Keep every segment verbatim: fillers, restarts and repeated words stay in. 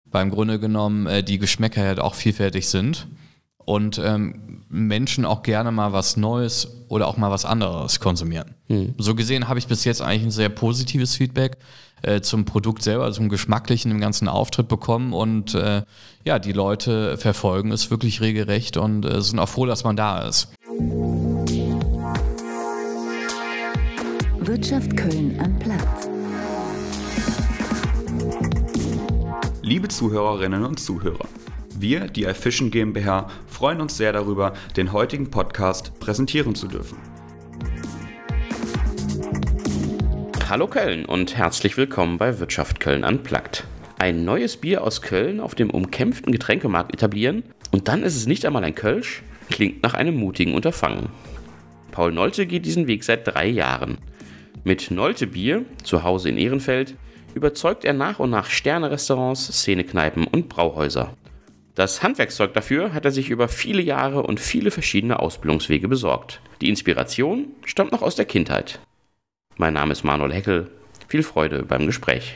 weil im Grunde genommen äh, die Geschmäcker halt auch vielfältig sind und ähm, Menschen auch gerne mal was Neues oder auch mal was anderes konsumieren. Hm. So gesehen habe ich bis jetzt eigentlich ein sehr positives Feedback äh, zum Produkt selber, also zum Geschmacklichen im ganzen Auftritt bekommen und äh, ja, die Leute verfolgen es wirklich regelrecht und äh, sind auch froh, dass man da ist. Wirtschaft Köln am Platz. Liebe Zuhörerinnen und Zuhörer, wir, die iFishing GmbH, freuen uns sehr darüber, den heutigen Podcast präsentieren zu dürfen. Hallo Köln und herzlich willkommen bei Wirtschaft Köln Unplugged. Ein neues Bier aus Köln auf dem umkämpften Getränkemarkt etablieren und dann ist es nicht einmal ein Kölsch, klingt nach einem mutigen Unterfangen. Paul Nolte geht diesen Weg seit drei Jahren. Mit Nolte Bier, zu Hause in Ehrenfeld, überzeugt er nach und nach Sterne-Restaurants, Szenekneipen und Brauhäuser. Das Handwerkszeug dafür hat er sich über viele Jahre und viele verschiedene Ausbildungswege besorgt. Die Inspiration stammt noch aus der Kindheit. Mein Name ist Manuel Heckel. Viel Freude beim Gespräch.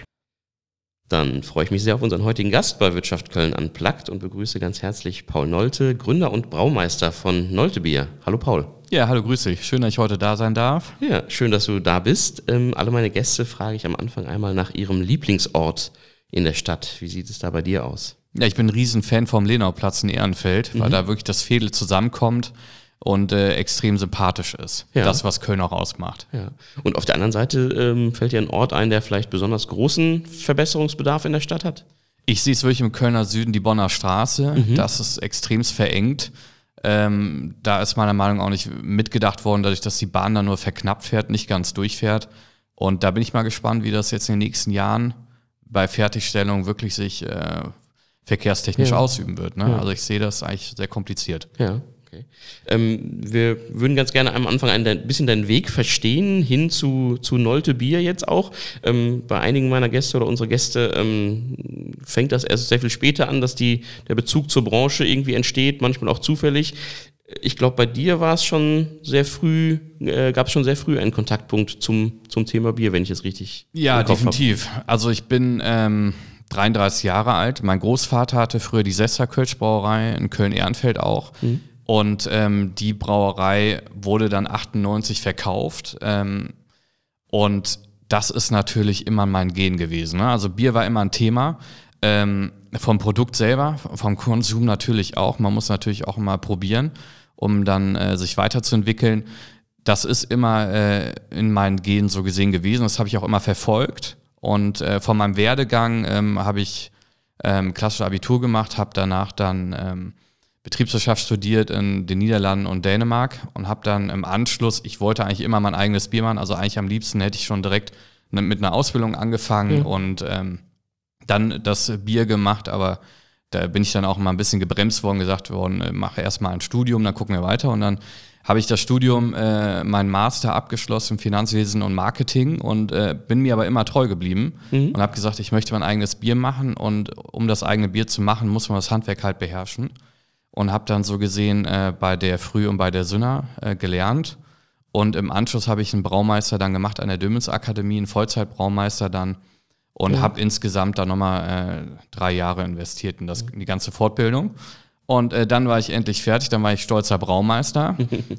Dann freue ich mich sehr auf unseren heutigen Gast bei Wirtschaft Köln Unplugged und begrüße ganz herzlich Paul Nolte, Gründer und Braumeister von Nolte Bier. Hallo Paul. Ja, hallo, grüß dich. Schön, dass ich heute da sein darf. Ja, schön, dass du da bist. Ähm, alle meine Gäste frage ich am Anfang einmal nach ihrem Lieblingsort in der Stadt. Wie sieht es da bei dir aus? Ja, ich bin ein Riesenfan vom Lenauplatz in Ehrenfeld, weil mhm. da wirklich das Veedel zusammenkommt und äh, extrem sympathisch ist. Ja. Das, was Köln auch ausmacht. Ja. Und auf der anderen Seite ähm, fällt dir ein Ort ein, der vielleicht besonders großen Verbesserungsbedarf in der Stadt hat? Ich sehe es wirklich im Kölner Süden, die Bonner Straße. Mhm. Das ist extremst verengt. Ähm, da ist meiner Meinung nach auch nicht mitgedacht worden, dadurch, dass die Bahn da nur verknappt fährt, nicht ganz durchfährt. Und da bin ich mal gespannt, wie das jetzt in den nächsten Jahren bei Fertigstellung wirklich sich äh, verkehrstechnisch ja. ausüben wird. Ne? Ja. Also ich sehe das eigentlich sehr kompliziert. Ja. Okay. Ähm, wir würden ganz gerne am Anfang ein bisschen deinen Weg verstehen, hin zu, zu Nolte Bier jetzt auch. Ähm, bei einigen meiner Gäste oder unsere Gäste ähm, fängt das erst sehr viel später an, dass die, der Bezug zur Branche irgendwie entsteht, manchmal auch zufällig. Ich glaube, bei dir war es schon sehr früh, äh, gab es schon sehr früh einen Kontaktpunkt zum, zum Thema Bier, wenn ich es richtig Ja, definitiv. Hab. Also ich bin ähm, dreiunddreißig Jahre alt. Mein Großvater hatte früher die Sessa Kölsch Brauerei in Köln-Ehrenfeld auch. Mhm. Und ähm, die Brauerei wurde dann achtundneunzig verkauft ähm, und das ist natürlich immer mein Gen gewesen. Ne? Also Bier war immer ein Thema, ähm, vom Produkt selber, vom Konsum natürlich auch. Man muss natürlich auch immer probieren, um dann äh, sich weiterzuentwickeln. Das ist immer äh, in meinen Genen so gesehen gewesen, das habe ich auch immer verfolgt. Und äh, von meinem Werdegang ähm, habe ich ähm, klassisches Abitur gemacht, habe danach dann ähm, Betriebswirtschaft studiert in den Niederlanden und Dänemark und habe dann im Anschluss, ich wollte eigentlich immer mein eigenes Bier machen, also eigentlich am liebsten hätte ich schon direkt ne, mit einer Ausbildung angefangen mhm. und ähm, dann das Bier gemacht, aber da bin ich dann auch mal ein bisschen gebremst worden, gesagt worden, äh, mache erstmal ein Studium, dann gucken wir weiter und dann habe ich das Studium, äh, meinen Master abgeschlossen im Finanzwesen und Marketing und äh, bin mir aber immer treu geblieben mhm. und habe gesagt, ich möchte mein eigenes Bier machen und um das eigene Bier zu machen, muss man das Handwerk halt beherrschen. Und habe dann so gesehen äh, bei der Früh und bei der Sünner äh, gelernt. Und im Anschluss habe ich einen Braumeister dann gemacht an der Dömens Akademie, einen Vollzeitbraumeister dann. Und ja. habe insgesamt dann nochmal äh, drei Jahre investiert in, das, in die ganze Fortbildung. Und äh, dann war ich endlich fertig, dann war ich stolzer Braumeister.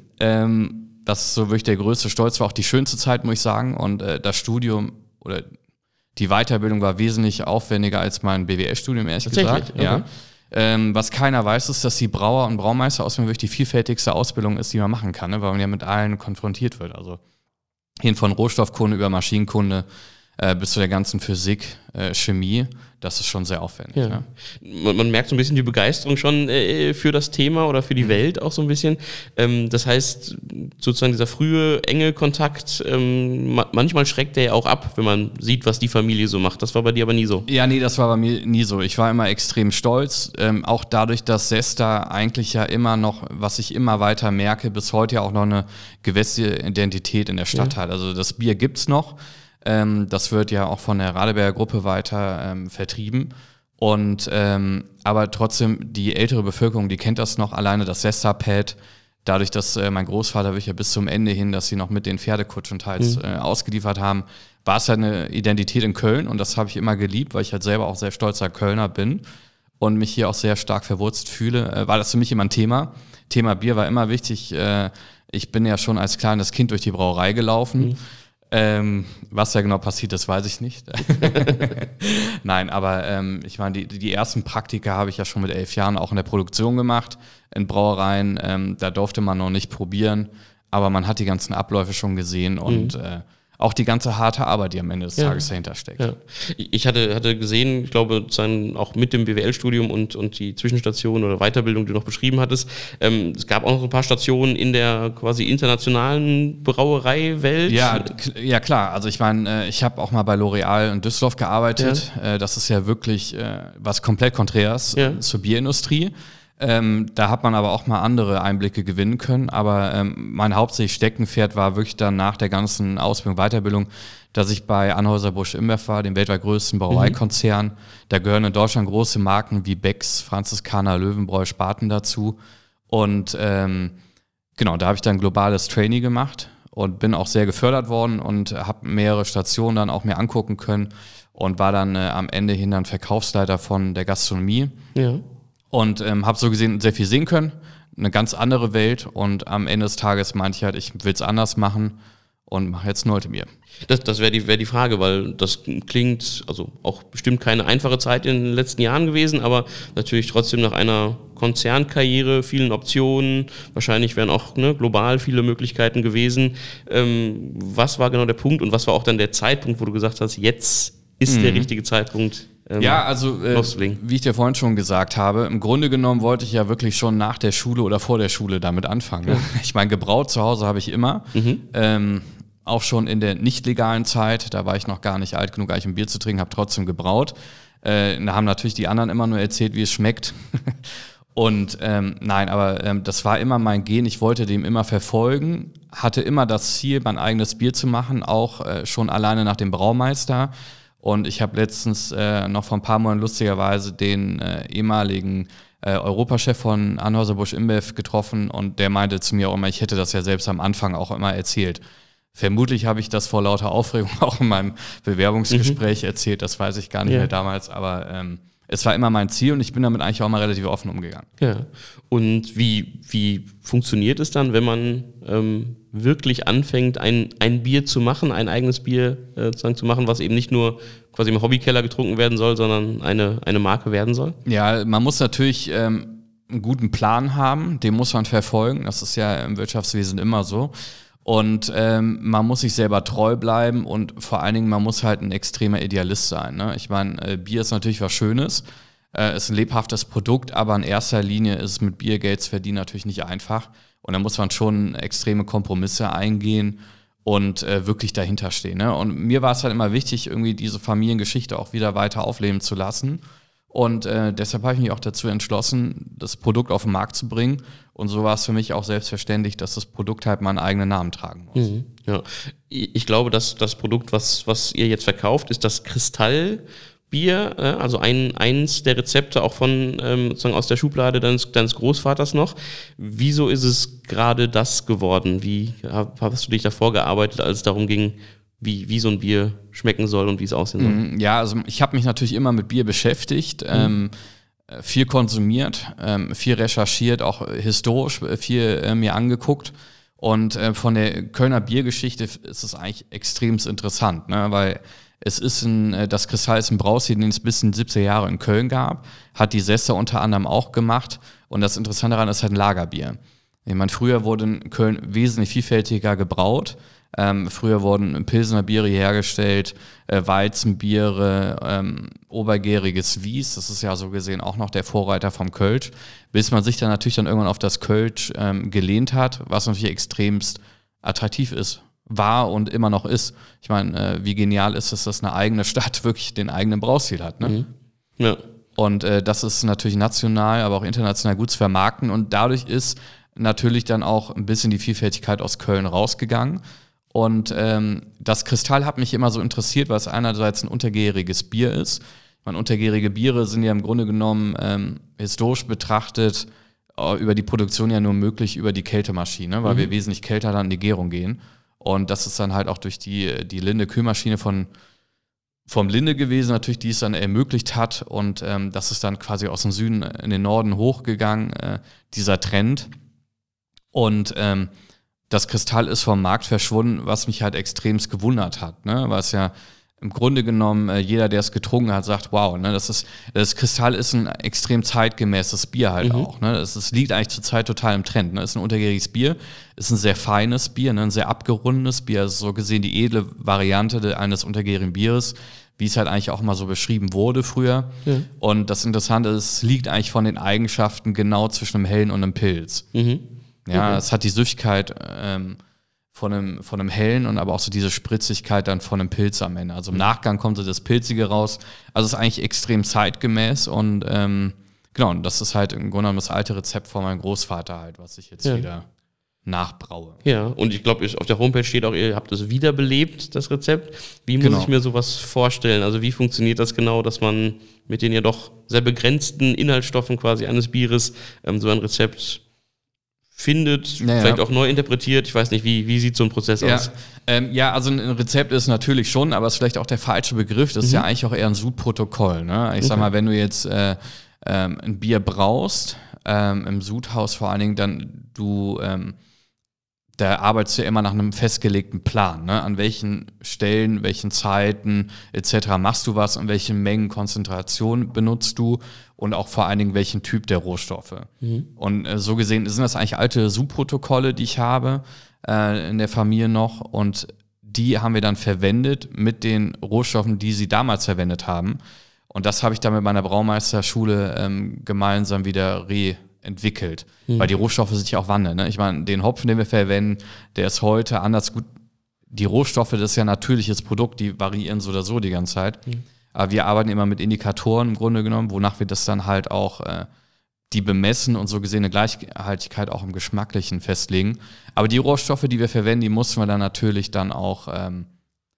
ähm, das ist so wirklich der größte Stolz, war auch die schönste Zeit, muss ich sagen. Und äh, das Studium oder die Weiterbildung war wesentlich aufwendiger als mein B W L-Studium, ehrlich gesagt. Okay. Ja. Ähm, was keiner weiß, ist, dass die Brauer- und Braumeister-Ausbildung wirklich die vielfältigste Ausbildung ist, die man machen kann, ne? Weil man ja mit allen konfrontiert wird. Also hin von Rohstoffkunde über Maschinenkunde äh, bis zu der ganzen Physik, äh, Chemie, das ist schon sehr aufwendig. Ja. Ne? Man, man merkt so ein bisschen die Begeisterung schon äh, für das Thema oder für die mhm. Welt auch so ein bisschen. Ähm, das heißt, sozusagen dieser frühe, enge Kontakt, ähm, ma- manchmal schreckt der ja auch ab, wenn man sieht, was die Familie so macht. Das war bei dir aber nie so. Ja, nee, das war bei mir nie so. Ich war immer extrem stolz, ähm, auch dadurch, dass Sesta eigentlich ja immer noch, was ich immer weiter merke, bis heute ja auch noch eine gewisse Identität in der Stadt ja. hat. Also das Bier gibt's noch. Ähm, das wird ja auch von der Radeberger Gruppe weiter ähm, vertrieben. Und ähm, aber trotzdem, die ältere Bevölkerung, die kennt das noch, alleine das Sesta-Pad, dadurch, dass äh, mein Großvater wirklich ja bis zum Ende hin, dass sie noch mit den Pferdekutschen teils mhm. äh, ausgeliefert haben, war es halt eine Identität in Köln und das habe ich immer geliebt, weil ich halt selber auch sehr stolzer Kölner bin und mich hier auch sehr stark verwurzelt fühle, äh, war das für mich immer ein Thema. Thema Bier war immer wichtig. Äh, ich bin ja schon als kleines Kind durch die Brauerei gelaufen. Mhm. Ähm, was da genau passiert ist, weiß ich nicht. Nein, aber ähm, ich meine, die, die ersten Praktika habe ich ja schon mit elf Jahren auch in der Produktion gemacht, in Brauereien. Ähm, da durfte man noch nicht probieren, aber man hat die ganzen Abläufe schon gesehen und mhm. äh, auch die ganze harte Arbeit, die am Ende des ja. Tages dahinter steckt. Ja. Ich hatte, hatte gesehen, ich glaube, auch mit dem B W L-Studium und, und die Zwischenstation oder Weiterbildung, die du noch beschrieben hattest, ähm, es gab auch noch ein paar Stationen in der quasi internationalen Brauereiwelt. Ja, ja klar. Also ich meine, ich habe auch mal bei L'Oreal in Düsseldorf gearbeitet. Ja. Das ist ja wirklich äh, was komplett Konträres ja. zur Bierindustrie. Ähm, da hat man aber auch mal andere Einblicke gewinnen können, aber ähm, mein hauptsächlich Steckenpferd war wirklich dann nach der ganzen Ausbildung, Weiterbildung, dass ich bei Anheuser-Busch InBev war, dem weltweit größten Brauereikonzern. Mhm. Da gehören in Deutschland große Marken wie Becks, Franziskaner, Löwenbräu, Spaten dazu und ähm, genau, da habe ich dann globales Trainee gemacht und bin auch sehr gefördert worden und habe mehrere Stationen dann auch mir angucken können und war dann äh, am Ende hin dann Verkaufsleiter von der Gastronomie. Ja. Und ähm, habe so gesehen sehr viel sehen können, eine ganz andere Welt und am Ende des Tages meinte ich halt, ich will es anders machen und mache jetzt nur Bier. Das, das wäre die, wär die Frage, weil das klingt, also auch bestimmt keine einfache Zeit in den letzten Jahren gewesen, aber natürlich trotzdem nach einer Konzernkarriere, vielen Optionen, wahrscheinlich wären auch ne, global viele Möglichkeiten gewesen. Ähm, was war genau der Punkt und was war auch dann der Zeitpunkt, wo du gesagt hast, jetzt ist mhm. der richtige Zeitpunkt? Ähm, ja, also äh, wie ich dir vorhin schon gesagt habe, im Grunde genommen wollte ich ja wirklich schon nach der Schule oder vor der Schule damit anfangen. Ne? Ja. Ich meine, gebraut zu Hause habe ich immer, mhm. ähm, auch schon in der nicht legalen Zeit, da war ich noch gar nicht alt genug, eigentlich ein Bier zu trinken, habe trotzdem gebraut. Äh, da haben natürlich die anderen immer nur erzählt, wie es schmeckt. Und ähm, nein, aber ähm, das war immer mein Gen, ich wollte dem immer verfolgen, hatte immer das Ziel, mein eigenes Bier zu machen, auch äh, schon alleine nach dem Braumeister. Und ich habe letztens äh, noch vor ein paar Monaten lustigerweise den äh, ehemaligen äh, Europachef von Anheuser-Busch InBev getroffen und der meinte zu mir auch immer, ich hätte das ja selbst am Anfang auch immer erzählt. Vermutlich habe ich das vor lauter Aufregung auch in meinem Bewerbungsgespräch mhm. erzählt, das weiß ich gar nicht ja. mehr damals, aber ähm, es war immer mein Ziel und ich bin damit eigentlich auch mal relativ offen umgegangen. Ja. Und wie, wie funktioniert es dann, wenn man ähm, wirklich anfängt, ein, ein Bier zu machen, ein eigenes Bier äh, sozusagen zu machen, was eben nicht nur quasi im Hobbykeller getrunken werden soll, sondern eine, eine Marke werden soll? Ja, man muss natürlich ähm, einen guten Plan haben, den muss man verfolgen. Das ist ja im Wirtschaftswesen immer so. Und ähm, man muss sich selber treu bleiben und vor allen Dingen, man muss halt ein extremer Idealist sein. Ne? Ich meine, äh, Bier ist natürlich was Schönes, äh, ist ein lebhaftes Produkt, aber in erster Linie ist es mit Bier Geld zu verdienen natürlich nicht einfach. Und da muss man schon extreme Kompromisse eingehen und äh, wirklich dahinter stehen. Ne? Und mir war es halt immer wichtig, irgendwie diese Familiengeschichte auch wieder weiter aufleben zu lassen. Und äh, deshalb habe ich mich auch dazu entschlossen, das Produkt auf den Markt zu bringen. Und so war es für mich auch selbstverständlich, dass das Produkt halt meinen eigenen Namen tragen muss. Mhm, ja. Ich glaube, dass das Produkt, was, was ihr jetzt verkauft, ist das Kristallbier, äh, also ein, eins der Rezepte auch von ähm, sozusagen aus der Schublade deines, deines Großvaters noch. Wieso ist es gerade das geworden? Wie hast du dich davor gearbeitet, als es darum ging, Wie, wie so ein Bier schmecken soll und wie es aussehen soll? Ja, also ich habe mich natürlich immer mit Bier beschäftigt, mhm. ähm, viel konsumiert, ähm, viel recherchiert, auch historisch viel äh, mir angeguckt. Und äh, von der Kölner Biergeschichte ist es eigentlich extremst interessant, ne? Weil es ist ein, das Kristall ist ein Braustil, den es bis in die siebziger Jahre in Köln gab, hat die Sessa unter anderem auch gemacht. Und das Interessante daran ist halt ein Lagerbier. Ich meine, früher wurde in Köln wesentlich vielfältiger gebraut. Ähm, früher wurden Pilsener Biere hergestellt, äh, Weizenbiere, ähm, obergäriges Wies, das ist ja so gesehen auch noch der Vorreiter vom Kölsch, bis man sich dann natürlich dann irgendwann auf das Kölsch ähm, gelehnt hat, was natürlich extremst attraktiv ist, war und immer noch ist. Ich meine, äh, wie genial ist es, dass eine eigene Stadt wirklich den eigenen Braustil hat, ne? Mhm. Ja. Und äh, das ist natürlich national, aber auch international gut zu vermarkten und dadurch ist natürlich dann auch ein bisschen die Vielfältigkeit aus Köln rausgegangen. Und ähm, das Kristall hat mich immer so interessiert, weil es einerseits ein untergäriges Bier ist. Ich meine, untergärige Biere sind ja im Grunde genommen ähm, historisch betrachtet über die Produktion ja nur möglich über die Kältemaschine, weil Mhm. wir wesentlich kälter dann in die Gärung gehen. Und das ist dann halt auch durch die, die Linde-Kühlmaschine von vom Linde gewesen, natürlich, die es dann ermöglicht hat. Und ähm, das ist dann quasi aus dem Süden in den Norden hochgegangen, äh, dieser Trend. Und ähm, das Kristall ist vom Markt verschwunden, was mich halt extremst gewundert hat, ne? Weil es ja im Grunde genommen äh, jeder, der es getrunken hat, sagt, wow, ne, das ist, das Kristall ist ein extrem zeitgemäßes Bier halt Mhm. auch, ne? Das ist, liegt eigentlich zurzeit total im Trend, ne? Ist ein untergäriges Bier, ist ein sehr feines Bier, ne? Ein sehr abgerundetes Bier, also so gesehen die edle Variante de, eines untergärigen Bieres, wie es halt eigentlich auch mal so beschrieben wurde früher. Ja. Und das Interessante ist, es liegt eigentlich von den Eigenschaften genau zwischen einem Hellen und einem Pilz. Mhm. Ja, Okay. es hat die Süffigkeit ähm, von einem, von einem Hellen und aber auch so diese Spritzigkeit dann von einem Pilz am Ende. Also im Nachgang kommt so das Pilzige raus. Also es ist eigentlich extrem zeitgemäß und ähm, genau, und das ist halt im Grunde genommen das alte Rezept von meinem Großvater halt, was ich jetzt Ja. wieder nachbraue. Ja, und ich glaube, auf der Homepage steht auch, ihr habt es wiederbelebt, das Rezept. Wie muss Genau. ich mir sowas vorstellen? Also wie funktioniert das genau, dass man mit den ja doch sehr begrenzten Inhaltsstoffen quasi eines Bieres ähm, so ein Rezept findet, Naja. vielleicht auch neu interpretiert? Ich weiß nicht, wie, wie sieht so ein Prozess Ja, aus? ähm, ja, also ein Rezept ist natürlich schon, aber es ist vielleicht auch der falsche Begriff. Das ist ja eigentlich auch eher ein Sudprotokoll. Ne? Ich sag mal, wenn du jetzt äh, ähm, ein Bier brauchst, ähm, im Sudhaus vor allen Dingen, dann du, ähm, da arbeitest du ja immer nach einem festgelegten Plan. Ne? An welchen Stellen, welchen Zeiten et cetera machst du was und welche Mengen Konzentration benutzt du und auch vor allen Dingen welchen Typ der Rohstoffe. Und äh, so gesehen sind das eigentlich alte Subprotokolle, die ich habe äh, in der Familie noch und die haben wir dann verwendet mit den Rohstoffen, die sie damals verwendet haben. Und das habe ich dann mit meiner Braumeisterschule ähm, gemeinsam wieder reentwickelt. Weil die Rohstoffe sich auch wandeln. Ne? Ich meine, den Hopfen, den wir verwenden, der ist heute anders gut. Die Rohstoffe, das ist ja ein natürliches Produkt, die variieren so oder so die ganze Zeit. Aber wir arbeiten immer mit Indikatoren im Grunde genommen, wonach wir das dann halt auch äh, die bemessen und so gesehen eine Gleichhaltigkeit auch im Geschmacklichen festlegen. Aber die Rohstoffe, die wir verwenden, die mussten wir dann natürlich dann auch ähm,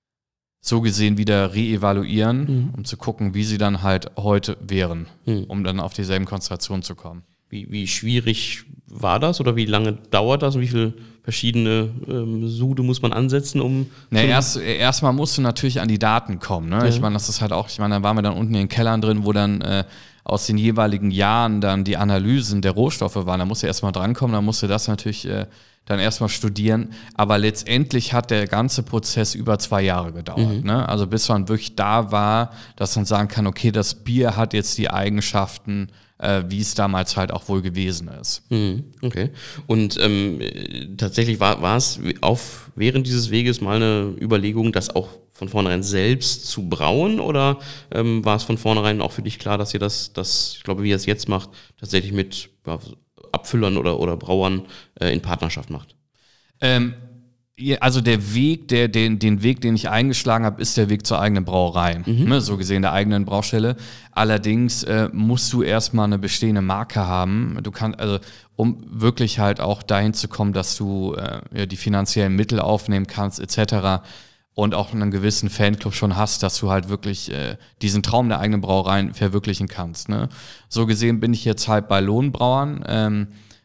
so gesehen wieder reevaluieren, Mhm. um zu gucken, wie sie dann halt heute wären, Mhm. um dann auf dieselben Konzentrationen zu kommen. Wie, wie schwierig war das oder wie lange dauert das und wie viele verschiedene ähm, Sude muss man ansetzen, um... Na, zum- erst, erstmal musst du natürlich an die Daten kommen. Ne? Ja. Ich meine, das ist halt auch, ich meine, da waren wir dann unten in den Kellern drin, wo dann äh, aus den jeweiligen Jahren dann die Analysen der Rohstoffe waren. Da musst du erstmal drankommen, da musst du das natürlich äh, dann erstmal studieren. Aber letztendlich hat der ganze Prozess über zwei Jahre gedauert. Ne? Also bis man wirklich da war, dass man sagen kann, okay, das Bier hat jetzt die Eigenschaften, äh, wie es damals halt auch wohl gewesen ist. Mhm, okay. Und ähm, äh, tatsächlich war, war es auf, während dieses Weges mal eine Überlegung, das auch von vornherein selbst zu brauen oder ähm, war es von vornherein auch für dich klar, dass ihr das, das ich glaube, wie ihr es jetzt macht, tatsächlich mit ja, Abfüllern oder, oder Brauern äh, in Partnerschaft macht? Ähm, ja, also der Weg, der, den, den Weg, den ich eingeschlagen habe, ist der Weg zur eigenen Brauerei. Ne, so gesehen der eigenen Braustelle. Allerdings äh, musst du erstmal eine bestehende Marke haben. Du kannst, also um wirklich halt auch dahin zu kommen, dass du äh, ja, die finanziellen Mittel aufnehmen kannst, et cetera. Und auch einen gewissen Fanclub schon hast, dass du halt wirklich äh, diesen Traum der eigenen Brauereien verwirklichen kannst. Ne? So gesehen bin ich jetzt halt bei Lohnbrauern. Ähm,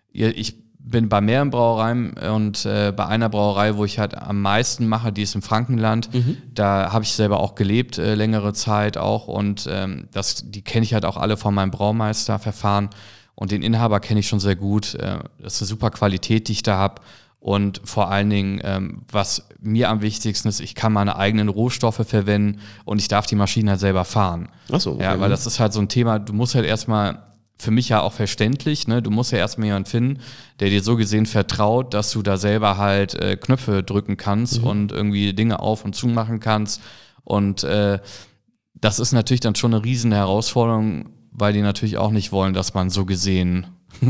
ich bin bei mehreren Brauereien und äh, bei einer Brauerei, wo ich halt am meisten mache, die ist im Frankenland. Mhm. Da habe ich selber auch gelebt, äh, längere Zeit auch. Und ähm, das, die kenne ich halt auch alle von meinem Braumeisterverfahren. Und den Inhaber kenne ich schon sehr gut. Äh, das ist eine super Qualität, die ich da habe. Und vor allen Dingen, ähm, was mir am wichtigsten ist, ich kann meine eigenen Rohstoffe verwenden und ich darf die Maschine halt selber fahren. Ach so, okay. Ja, weil das ist halt so ein Thema, du musst halt erstmal, für mich ja auch verständlich, ne, du musst ja erstmal jemanden finden, der dir so gesehen vertraut, dass du da selber halt äh, Knöpfe drücken kannst Mhm. und irgendwie Dinge auf und zu machen kannst. Und äh, das ist natürlich dann schon eine riesen Herausforderung, weil die natürlich auch nicht wollen, dass man so gesehen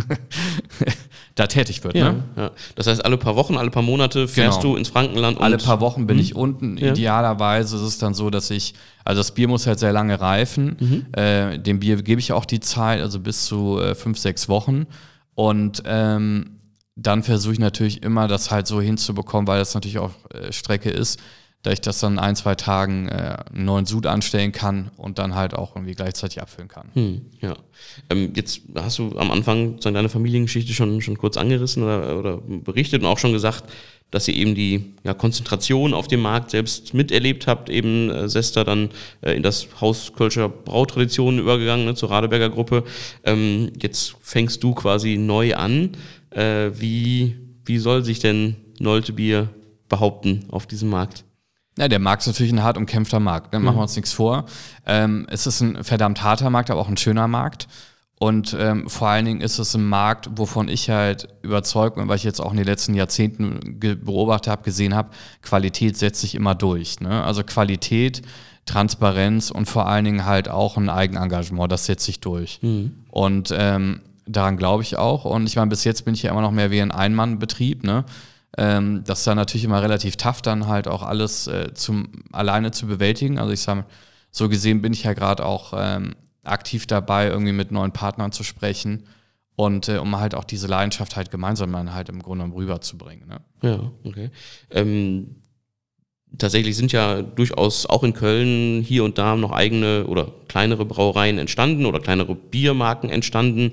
da tätig wird. Ja, Ne? ja. Das heißt, alle paar Wochen, alle paar Monate fährst Genau. du ins Frankenland und Alle paar Wochen bin ich unten. Ja. Idealerweise ist es dann so, dass ich, also das Bier muss halt sehr lange reifen. Äh, dem Bier gebe ich auch die Zeit, also bis zu äh, fünf, sechs Wochen. Und ähm, dann versuche ich natürlich immer, das halt so hinzubekommen, weil das natürlich auch äh, Strecke ist, da ich das dann in ein, zwei Tagen äh, einen neuen Sud anstellen kann und dann halt auch irgendwie gleichzeitig abfüllen kann. Hm, ja. Ähm, jetzt hast du am Anfang deine Familiengeschichte schon, schon kurz angerissen oder, oder berichtet und auch schon gesagt, dass ihr eben die ja, Konzentration auf dem Markt selbst miterlebt habt, eben äh, Sester dann äh, in das Haus Kölscher Brautradition übergegangen, ne, zur Radeberger Gruppe. Ähm, jetzt fängst du quasi neu an. Äh, wie, wie soll sich denn Nolte Bier behaupten auf diesem Markt? Ja, der Markt ist natürlich ein hart umkämpfter Markt, ne? Machen wir uns nichts vor. Ähm, es ist ein verdammt harter Markt, aber auch ein schöner Markt. Und ähm, vor allen Dingen ist es ein Markt, wovon ich halt überzeugt bin, weil ich jetzt auch in den letzten Jahrzehnten ge- beobachtet habe, gesehen habe, Qualität setzt sich immer durch. Ne? Also Qualität, Transparenz und vor allen Dingen halt auch ein Eigenengagement, das setzt sich durch. Mhm. Und ähm, daran glaube ich auch. Und ich meine, bis jetzt bin ich ja immer noch mehr wie ein Ein-Mann-Betrieb, ne? Ähm, das ist dann natürlich immer relativ tough, dann halt auch alles äh, zum alleine zu bewältigen. Also ich sage, so gesehen bin ich ja gerade auch ähm, aktiv dabei, irgendwie mit neuen Partnern zu sprechen und äh, um halt auch diese Leidenschaft halt gemeinsam dann halt im Grunde rüberzubringen. Ne? Ja, okay. Ähm, tatsächlich sind ja durchaus auch in Köln hier und da noch eigene oder kleinere Brauereien entstanden oder kleinere Biermarken entstanden.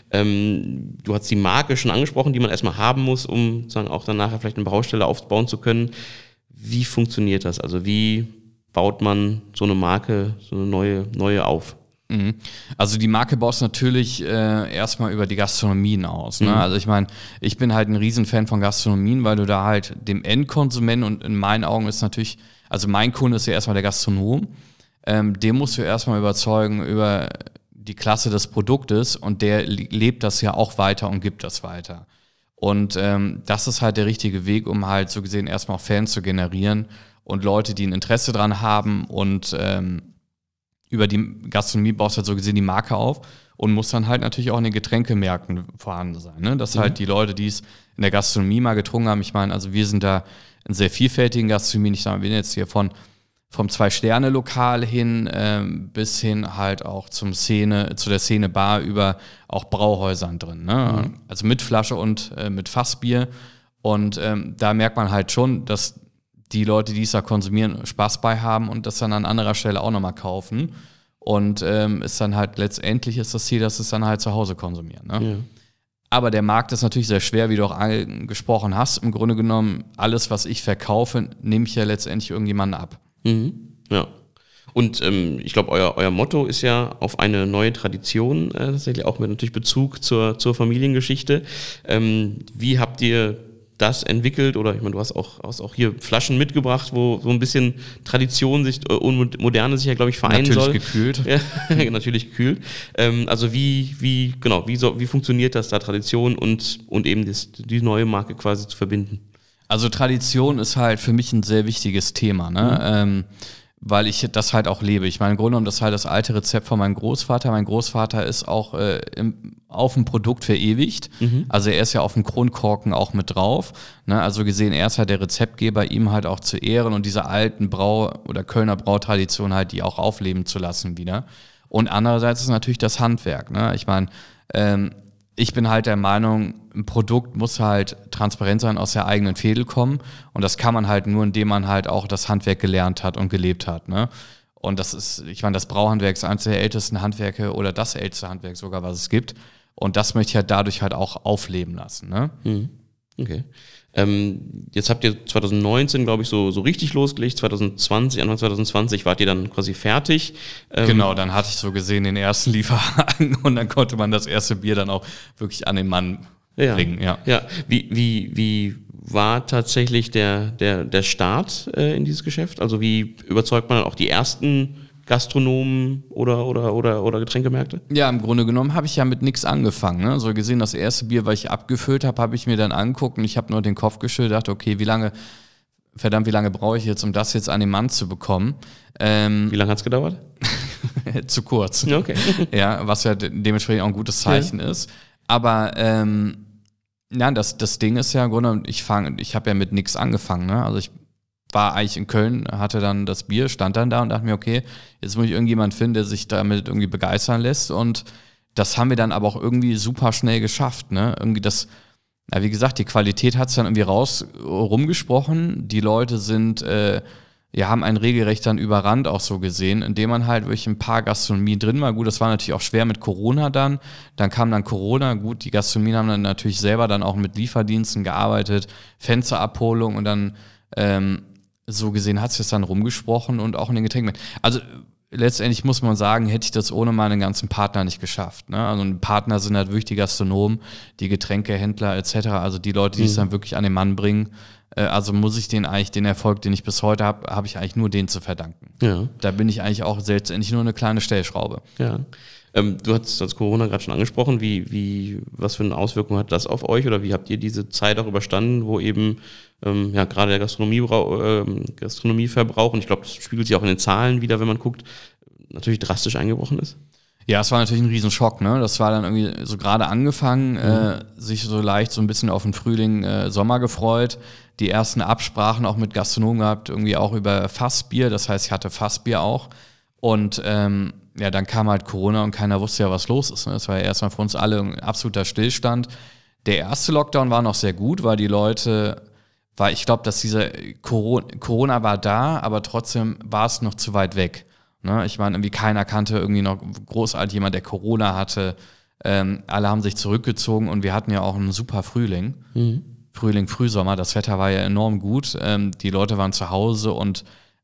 Ähm, du hast die Marke schon angesprochen, die man erstmal haben muss, um sozusagen auch dann nachher vielleicht eine Braustelle aufbauen zu können. Wie funktioniert das? Also wie baut man so eine Marke, so eine neue, neue auf? Also die Marke baust natürlich äh, erstmal über die Gastronomien aus. Ne? Mhm. Also ich meine, ich bin halt ein Riesenfan von Gastronomien, weil du da halt dem Endkonsumenten, und in meinen Augen ist natürlich, also mein Kunde ist ja erstmal der Gastronom, ähm, den musst du erstmal überzeugen über die Klasse des Produktes und der lebt das ja auch weiter und gibt das weiter. Und ähm, das ist halt der richtige Weg, um halt so gesehen erstmal auch Fans zu generieren und Leute, die ein Interesse dran haben und ähm, über die Gastronomie baust halt so gesehen die Marke auf und muss dann halt natürlich auch in den Getränkemärkten vorhanden sein. Ne? Dass mhm. halt die Leute, die es in der Gastronomie mal getrunken haben, ich meine, also wir sind da in sehr vielfältigen Gastronomien, ich sage, wir sind jetzt hier von vom Zwei-Sterne-Lokal hin ähm, bis hin halt auch zum Szene, zu der Szene Bar über auch Brauhäusern drin. Ne? Mhm. Also mit Flasche und äh, mit Fassbier. Und ähm, da merkt man halt schon, dass die Leute, die es da konsumieren, Spaß bei haben und das dann an anderer Stelle auch nochmal kaufen. Und ähm, ist dann halt letztendlich ist das Ziel, dass es dann halt zu Hause konsumieren. Ne? Ja. Aber der Markt ist natürlich sehr schwer, wie du auch angesprochen hast. Im Grunde genommen, alles, was ich verkaufe, nehme ich ja letztendlich irgendjemanden ab. Mhm. Ja. Und ähm, ich glaube, euer, euer Motto ist ja auf eine neue Tradition, äh, tatsächlich auch mit natürlich Bezug zur, zur Familiengeschichte. Ähm, wie habt ihr das entwickelt? Oder ich meine, du hast auch, hast auch hier Flaschen mitgebracht, wo so ein bisschen Tradition sich äh, und Moderne sich ja, glaube ich, vereinen natürlich soll. Gekühlt. Ja, natürlich gekühlt. Ähm, also wie, wie, genau, wie, so, wie funktioniert das da, Tradition und, und eben das, die neue Marke quasi zu verbinden? Also Tradition ist halt für mich ein sehr wichtiges Thema, ne? Mhm. Ähm, weil ich das halt auch lebe. Ich meine, im Grunde genommen, das ist halt das alte Rezept von meinem Großvater. Mein Großvater ist auch äh, im, auf dem Produkt verewigt. Mhm. Also er ist ja auf dem Kronkorken auch mit drauf. Ne? Also gesehen, er ist halt der Rezeptgeber, ihm halt auch zu ehren und diese alten Brau- oder Kölner Brautradition halt, die auch aufleben zu lassen wieder. Und andererseits ist natürlich das Handwerk. Ne? Ich meine, ähm, ich bin halt der Meinung, ein Produkt muss halt transparent sein, aus der eigenen Fädel kommen. Und das kann man halt nur, indem man halt auch das Handwerk gelernt hat und gelebt hat. Ne? Und das ist, ich meine, das Brauhandwerk ist eines der ältesten Handwerke oder das älteste Handwerk sogar, was es gibt. Und das möchte ich halt dadurch halt auch aufleben lassen. Ne? Mhm. Okay. Ähm, jetzt habt ihr zwanzig neunzehn, glaube ich, so, so richtig losgelegt. zwanzig zwanzig, Anfang zwanzig zwanzig wart ihr dann quasi fertig. Ähm, genau, dann hatte ich so gesehen den ersten Lieferwagen und dann konnte man das erste Bier dann auch wirklich an den Mann ja, bringen. Ja, ja. Wie, wie, wie war tatsächlich der, der, der Start äh, in dieses Geschäft? Also wie überzeugt man auch die ersten Gastronomen oder, oder, oder, oder Getränkemärkte? Ja, im Grunde genommen habe ich ja mit nichts angefangen. Ne? So gesehen, das erste Bier, was ich abgefüllt habe, habe ich mir dann angeguckt und ich habe nur den Kopf geschüttelt, dachte, okay, wie lange, verdammt, wie lange brauche ich jetzt, um das jetzt an den Mann zu bekommen? Ähm, wie lange hat es gedauert? zu kurz. Okay. Ja, was ja de- dementsprechend auch ein gutes Zeichen ja. ist. Aber ähm, ja, das, das Ding ist ja im Grunde, ich fange, ich habe ja mit nichts angefangen. Ne? Also ich war eigentlich in Köln, hatte dann das Bier, stand dann da und dachte mir, okay, jetzt muss ich irgendjemanden finden, der sich damit irgendwie begeistern lässt. Und das haben wir dann aber auch irgendwie super schnell geschafft. Ne? Irgendwie das, ja, wie gesagt, die Qualität hat es dann irgendwie raus rumgesprochen. Die Leute sind äh, ja, haben einen regelrecht dann überrannt auch so gesehen, indem man halt wirklich ein paar Gastronomien drin war. Gut, das war natürlich auch schwer mit Corona dann. Dann kam dann Corona. Gut, die Gastronomien haben dann natürlich selber dann auch mit Lieferdiensten gearbeitet, Fensterabholung und dann ähm, so gesehen hat sich das dann rumgesprochen und auch in den Getränken. Also letztendlich muss man sagen, hätte ich das ohne meine ganzen Partner nicht geschafft. Ne? Also ein Partner sind halt wirklich die Gastronomen, die Getränkehändler et cetera. Also die Leute, die mhm. es dann wirklich an den Mann bringen. Also muss ich den eigentlich, den Erfolg, den ich bis heute habe, habe ich eigentlich nur denen zu verdanken. Ja. Da bin ich eigentlich auch letztendlich nur eine kleine Stellschraube. Ja. Ähm, du hast das Corona gerade schon angesprochen. Wie, wie, was für eine Auswirkung hat das auf euch? Oder wie habt ihr diese Zeit auch überstanden, wo eben ähm, ja, gerade der Gastronomie, äh, Gastronomieverbrauch, und ich glaube, das spiegelt sich auch in den Zahlen wieder, wenn man guckt, natürlich drastisch eingebrochen ist? Ja, es war natürlich ein Riesenschock, ne? Das war dann irgendwie so gerade angefangen, mhm. äh, sich so leicht so ein bisschen auf den Frühling, äh, Sommer gefreut. Die ersten Absprachen auch mit Gastronomen gehabt, irgendwie auch über Fassbier. Das heißt, ich hatte Fassbier auch. Und ähm, ja, dann kam halt Corona und keiner wusste ja, was los ist. Ne? Das war ja erstmal für uns alle ein absoluter Stillstand. Der erste Lockdown war noch sehr gut, weil die Leute, weil ich glaube, dass dieser Corona, Corona war da, aber trotzdem war es noch zu weit weg. Ne? Ich meine, irgendwie keiner kannte irgendwie noch großartig jemand, der Corona hatte. Ähm, alle haben sich zurückgezogen und wir hatten ja auch einen super Frühling. Mhm. Frühling, Frühsommer, das Wetter war ja enorm gut. Ähm, die Leute waren zu Hause und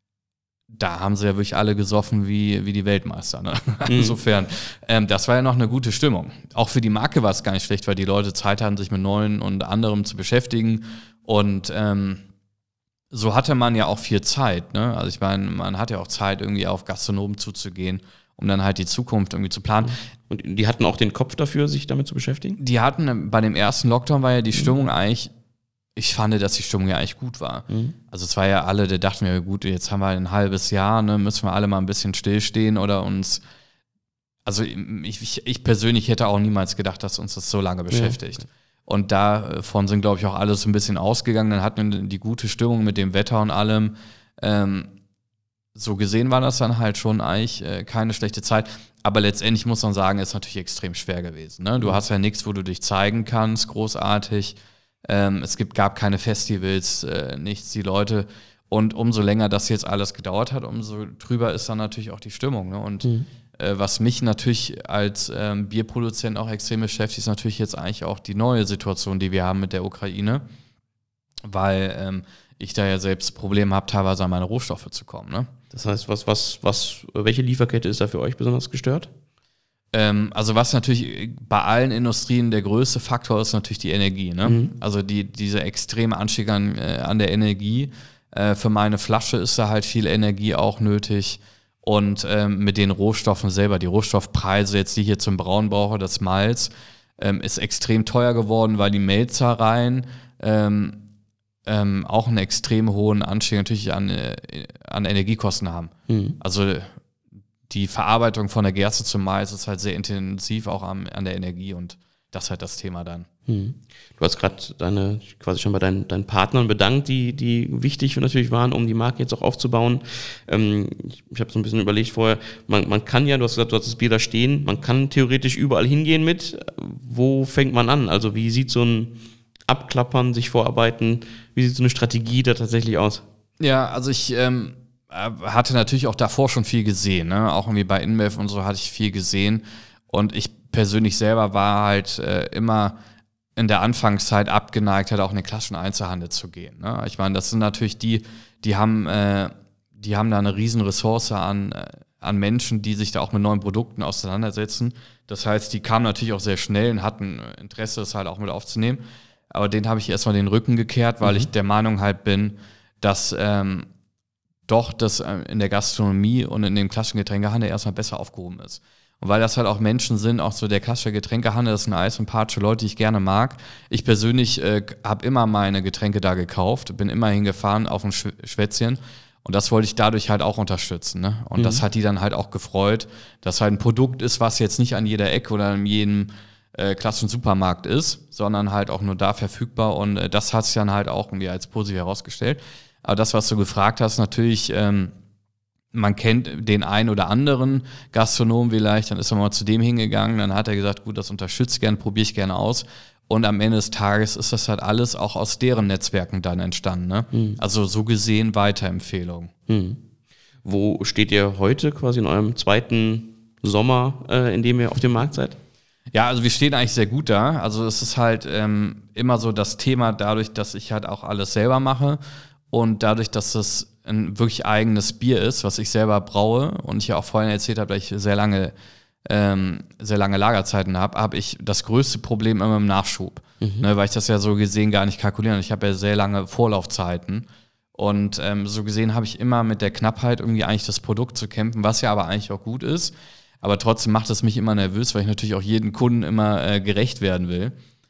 da haben sie ja wirklich alle gesoffen wie, wie die Weltmeister. Ne? Mhm. Insofern, ähm, das war ja noch eine gute Stimmung. Auch für die Marke war es gar nicht schlecht, weil die Leute Zeit hatten, sich mit Neuen und anderem zu beschäftigen. Und ähm, so hatte man ja auch viel Zeit. Ne? Also ich meine, man hat ja auch Zeit, irgendwie auf Gastronomen zuzugehen, um dann halt die Zukunft irgendwie zu planen. Und die hatten auch den Kopf dafür, sich damit zu beschäftigen? Die hatten, bei dem ersten Lockdown war ja die Stimmung mhm. eigentlich, ich fand, dass die Stimmung ja eigentlich gut war. Mhm. Also es war ja alle, da dachten wir, gut, jetzt haben wir ein halbes Jahr, ne, müssen wir alle mal ein bisschen stillstehen oder uns, also ich, ich, ich persönlich hätte auch niemals gedacht, dass uns das so lange beschäftigt. Ja. Und davon sind, glaube ich, auch alle so ein bisschen ausgegangen. Dann hatten wir die gute Stimmung mit dem Wetter und allem. Ähm, so gesehen war das dann halt schon eigentlich äh, keine schlechte Zeit. Aber letztendlich muss man sagen, ist natürlich extrem schwer gewesen. Ne? Du mhm. hast ja nichts, wo du dich zeigen kannst, großartig. Ähm, es gibt, gab keine Festivals, äh, nichts, die Leute. Und umso länger das jetzt alles gedauert hat, umso trüber ist dann natürlich auch die Stimmung. Ne? Und mhm. äh, was mich natürlich als ähm, Bierproduzent auch extrem beschäftigt, ist natürlich jetzt eigentlich auch die neue Situation, die wir haben mit der Ukraine. Weil ähm, ich da ja selbst Probleme habe, teilweise an meine Rohstoffe zu kommen. Ne? Das heißt, was, was, was, welche Lieferkette ist da für euch besonders gestört? Ähm, also was natürlich bei allen Industrien der größte Faktor ist, natürlich die Energie. Ne? Mhm. Also die, diese extreme Anstieg an, äh, an der Energie. Äh, für meine Flasche ist da halt viel Energie auch nötig. Und ähm, mit den Rohstoffen selber, die Rohstoffpreise jetzt, die ich hier zum Brauen brauche, das Malz, ähm, ist extrem teuer geworden, weil die Melzereien ähm, ähm, auch einen extrem hohen Anstieg natürlich an, äh, an Energiekosten haben. Mhm. Also die Verarbeitung von der Gerste zum Mais ist halt sehr intensiv auch am, an der Energie und das ist halt das Thema dann. Hm. Du hast gerade deine, quasi schon bei deinen, deinen Partnern bedankt, die, die wichtig natürlich waren, um die Marke jetzt auch aufzubauen. Ähm, ich ich habe so ein bisschen überlegt vorher, man, man kann ja, du hast gesagt, du hast das Bier da stehen, man kann theoretisch überall hingehen mit. Wo fängt man an? Also wie sieht so ein Abklappern, sich vorarbeiten, wie sieht so eine Strategie da tatsächlich aus? Ja, also ich ähm hatte natürlich auch davor schon viel gesehen, ne? Auch irgendwie bei InBev und so hatte ich viel gesehen und ich persönlich selber war halt äh, immer in der Anfangszeit abgeneigt, halt auch in den klassischen Einzelhandel zu gehen. Ne? Ich meine, das sind natürlich die, die haben, äh, die haben da eine riesen Ressource an, äh, an Menschen, die sich da auch mit neuen Produkten auseinandersetzen. Das heißt, die kamen natürlich auch sehr schnell und hatten Interesse, das halt auch mit aufzunehmen. Aber denen habe ich erstmal den Rücken gekehrt, weil mhm. ich der Meinung halt bin, dass ähm, doch das in der Gastronomie und in dem klassischen Getränkehandel erstmal besser aufgehoben ist. Und weil das halt auch Menschen sind, auch so der klassische Getränkehandel, das sind alles sympathische Leute, die ich gerne mag. Ich persönlich äh, habe immer meine Getränke da gekauft, bin immer hingefahren auf ein Schwätzchen und das wollte ich dadurch halt auch unterstützen. Ne? Und mhm. das hat die dann halt auch gefreut, dass halt ein Produkt ist, was jetzt nicht an jeder Ecke oder in jedem äh, klassischen Supermarkt ist, sondern halt auch nur da verfügbar und äh, das hat sich dann halt auch irgendwie als positiv herausgestellt. Aber das, was du gefragt hast, natürlich, ähm, man kennt den einen oder anderen Gastronom vielleicht, dann ist er mal zu dem hingegangen, dann hat er gesagt, gut, das unterstütze ich gerne, probiere ich gerne aus. Und am Ende des Tages ist das halt alles auch aus deren Netzwerken dann entstanden. Ne? Mhm. Also so gesehen Weiterempfehlung. Mhm. Wo steht ihr heute quasi in eurem zweiten Sommer, äh, in dem ihr auf dem Markt seid? Ja, also wir stehen eigentlich sehr gut da. Also es ist halt ähm, immer so das Thema dadurch, dass ich halt auch alles selber mache und dadurch, dass es ein wirklich eigenes Bier ist, was ich selber braue und ich ja auch vorhin erzählt habe, dass ich sehr lange ähm, sehr lange Lagerzeiten habe, habe ich das größte Problem immer im Nachschub. Mhm. Ne, weil ich das ja so gesehen gar nicht kalkuliere. Ich habe ja sehr lange Vorlaufzeiten. Und ähm, so gesehen habe ich immer mit der Knappheit irgendwie eigentlich das Produkt zu kämpfen, was ja aber eigentlich auch gut ist. Aber trotzdem macht es mich immer nervös, weil ich natürlich auch jedem Kunden immer äh, gerecht werden will.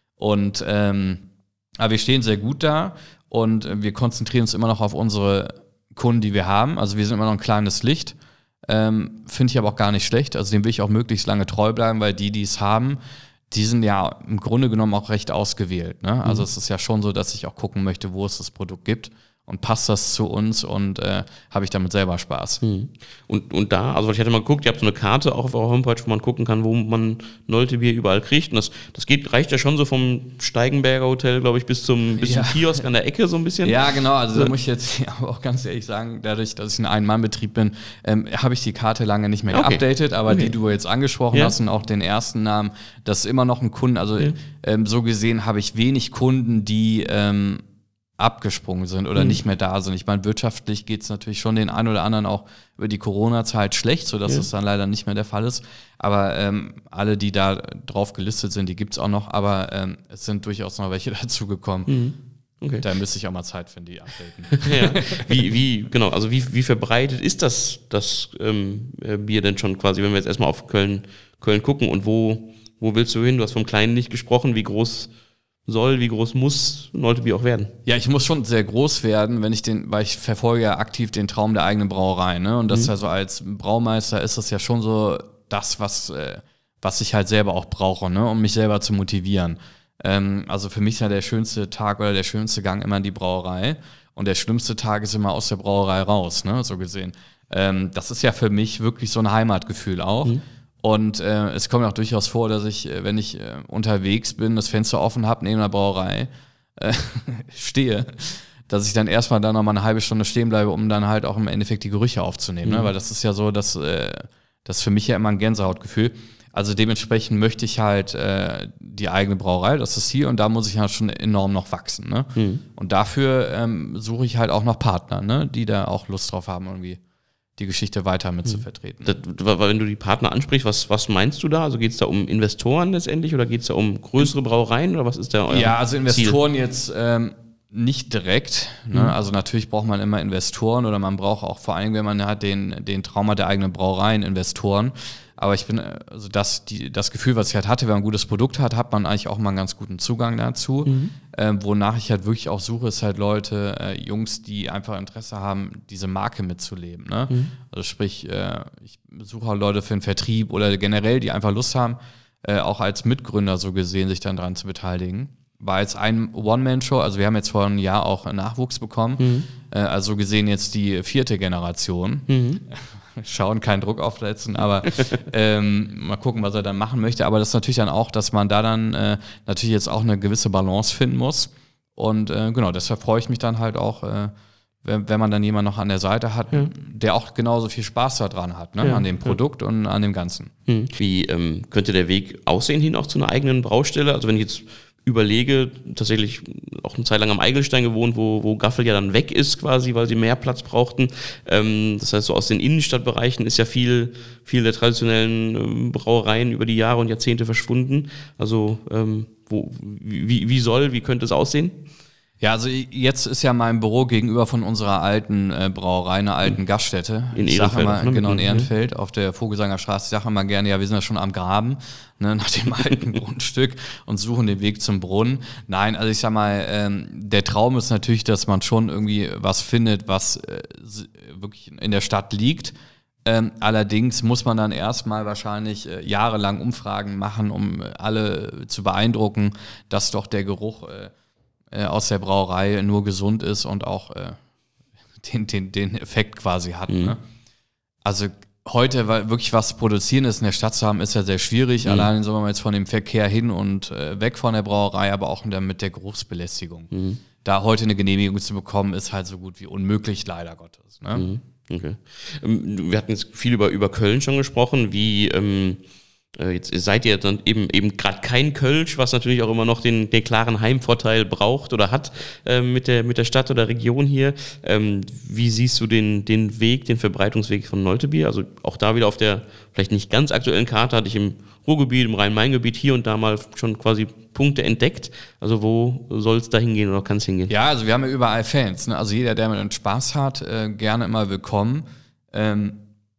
Und ähm, aber wir stehen sehr gut da und äh, wir konzentrieren uns immer noch auf unsere Kunden, die wir haben. Also wir sind immer noch ein kleines Licht. Ähm, finde ich aber auch gar nicht schlecht. Also dem will ich auch möglichst lange treu bleiben, weil die, die es haben, die sind ja im Grunde genommen auch recht ausgewählt. Ne? Also mhm. es ist ja schon so, dass ich auch gucken möchte, wo es das Produkt gibt. Und passt das zu uns und äh, habe ich damit selber Spaß. Hm. Und, und da, also ich hatte mal geguckt, ihr habt so eine Karte auch auf eurer Homepage, wo man gucken kann, wo man Nolte-Bier überall kriegt. Und das, das geht, reicht ja schon so vom Steigenberger Hotel, glaube ich, bis zum, bis ja. zum Kiosk an der Ecke so ein bisschen. Ja, genau. Also da muss ich jetzt ja, auch ganz ehrlich sagen, dadurch, dass ich ein Ein-Mann-Betrieb bin, ähm, habe ich die Karte lange nicht mehr okay. geupdatet. Aber okay. die du jetzt angesprochen ja. hast und auch den ersten Namen, das ist immer noch ein Kunden. Also ja. ähm, so gesehen habe ich wenig Kunden, die ähm, abgesprungen sind oder mhm. nicht mehr da sind. Ich meine, wirtschaftlich geht es natürlich schon den einen oder anderen auch über die Corona-Zeit schlecht, sodass ja. es dann leider nicht mehr der Fall ist. Aber ähm, alle, die da drauf gelistet sind, die gibt es auch noch, aber ähm, es sind durchaus noch welche dazugekommen. Mhm. Okay. Da müsste ich auch mal Zeit finden, die updaten. ja. Wie, wie, genau, also wie, wie verbreitet ist das, das ähm, Bier denn schon quasi, wenn wir jetzt erstmal auf Köln, Köln gucken und wo, wo willst du hin? Du hast vom Kleinen nicht gesprochen, wie groß soll, wie groß muss Nolte-Bier auch werden? Ja, ich muss schon sehr groß werden, wenn ich den, weil ich verfolge ja aktiv den Traum der eigenen Brauerei, ne? Und das mhm. ist ja so als Braumeister ist das ja schon so das, was, äh, was ich halt selber auch brauche, ne? Um mich selber zu motivieren. Ähm, also für mich ist ja der schönste Tag oder der schönste Gang immer in die Brauerei und der schlimmste Tag ist immer aus der Brauerei raus, ne? So gesehen. Ähm, das ist ja für mich wirklich so ein Heimatgefühl auch. Mhm. Und äh, es kommt auch durchaus vor, dass ich, wenn ich äh, unterwegs bin, das Fenster offen habe, neben der Brauerei äh, stehe, dass ich dann erstmal da noch mal eine halbe Stunde stehen bleibe, um dann halt auch im Endeffekt die Gerüche aufzunehmen. Mhm. Ne? Weil das ist ja so, dass äh, das ist für mich ja immer ein Gänsehautgefühl. Also dementsprechend möchte ich halt äh, die eigene Brauerei, das ist hier, und da muss ich halt schon enorm noch wachsen. Ne? Mhm. Und dafür ähm, suche ich halt auch noch Partner, ne? Die da auch Lust drauf haben, irgendwie die Geschichte weiter mit mhm. zu vertreten. Das, wenn du die Partner ansprichst, was, was meinst du da? Also geht es da um Investoren letztendlich oder geht es da um größere Brauereien oder was ist da euer Ja, also Investoren Ziel? jetzt ähm, nicht direkt. Ne? Mhm. Also natürlich braucht man immer Investoren oder man braucht auch vor allem, wenn man hat, den, den Traum hat der eigenen Brauereien, Investoren. Aber ich bin, also das, die, das Gefühl, was ich halt hatte, wenn man ein gutes Produkt hat, hat man eigentlich auch mal einen ganz guten Zugang dazu. Mhm. Ähm, wonach ich halt wirklich auch suche, ist halt Leute, äh, Jungs, die einfach Interesse haben, diese Marke mitzuleben. Ne? Mhm. Also sprich, äh, ich suche halt Leute für den Vertrieb oder generell, die einfach Lust haben, äh, auch als Mitgründer so gesehen, sich dann dran zu beteiligen. War jetzt ein One-Man-Show, also wir haben jetzt vor einem Jahr auch Nachwuchs bekommen, mhm. äh, also gesehen jetzt die vierte Generation. Mhm. Schauen, keinen Druck aufsetzen, aber ähm, mal gucken, was er dann machen möchte. Aber das ist natürlich dann auch, dass man da dann äh, natürlich jetzt auch eine gewisse Balance finden muss. Und äh, genau, deshalb freue ich mich dann halt auch, äh, wenn, wenn man dann jemanden noch an der Seite hat, ja. der auch genauso viel Spaß daran hat, ne? Ja, an dem Produkt ja. und an dem Ganzen. Hm. Wie ähm, könnte der Weg aussehen hin auch zu einer eigenen Braustelle? Also wenn ich jetzt überlege, tatsächlich auch eine Zeit lang am Eigelstein gewohnt, wo, wo Gaffel ja dann weg ist quasi, weil sie mehr Platz brauchten. Ähm, das heißt, so aus den Innenstadtbereichen ist ja viel, viel der traditionellen ähm, Brauereien über die Jahre und Jahrzehnte verschwunden. Also ähm, wo, wie, wie soll, wie könnte es aussehen? Ja, also jetzt ist ja mein Büro gegenüber von unserer alten äh, Brauerei, einer alten Gaststätte. In Ehrenfeld. Immer, ne? Genau, in Ehrenfeld, auf der Vogelsanger Straße. Ich sage immer gerne, ja, wir sind ja schon am Graben, ne, nach dem alten Grundstück und suchen den Weg zum Brunnen. Nein, also ich sag mal, ähm, der Traum ist natürlich, dass man schon irgendwie was findet, was äh, wirklich in der Stadt liegt. Ähm, allerdings muss man dann erstmal wahrscheinlich äh, jahrelang Umfragen machen, um äh, alle zu beeindrucken, dass doch der Geruch äh, aus der Brauerei nur gesund ist und auch äh, den, den, den Effekt quasi hat. Mhm. Ne? Also heute weil wirklich was zu produzieren ist in der Stadt zu haben, ist ja sehr schwierig. Mhm. Allein sagen wir mal jetzt von dem Verkehr hin und äh, weg von der Brauerei, aber auch mit der Geruchsbelästigung. Mhm. Da heute eine Genehmigung zu bekommen, ist halt so gut wie unmöglich, leider Gottes. Ne? Mhm. Okay. Ähm, wir hatten jetzt viel über, über Köln schon gesprochen. Wie ähm, äh, jetzt seid ihr dann eben eben gerade kein Kölsch, was natürlich auch immer noch den, den klaren Heimvorteil braucht oder hat äh, mit der mit der Stadt oder Region hier. Ähm, wie siehst du den den Weg, den Verbreitungsweg von Noltebier? Also auch da wieder auf der vielleicht nicht ganz aktuellen Karte hatte ich im Ruhrgebiet, im Rhein-Main-Gebiet hier und da mal schon quasi Punkte entdeckt. Also wo soll es da hingehen oder kann es hingehen? Ja, also wir haben ja überall Fans. Ne? Also jeder, der mit uns Spaß hat, äh, gerne immer willkommen. Ähm,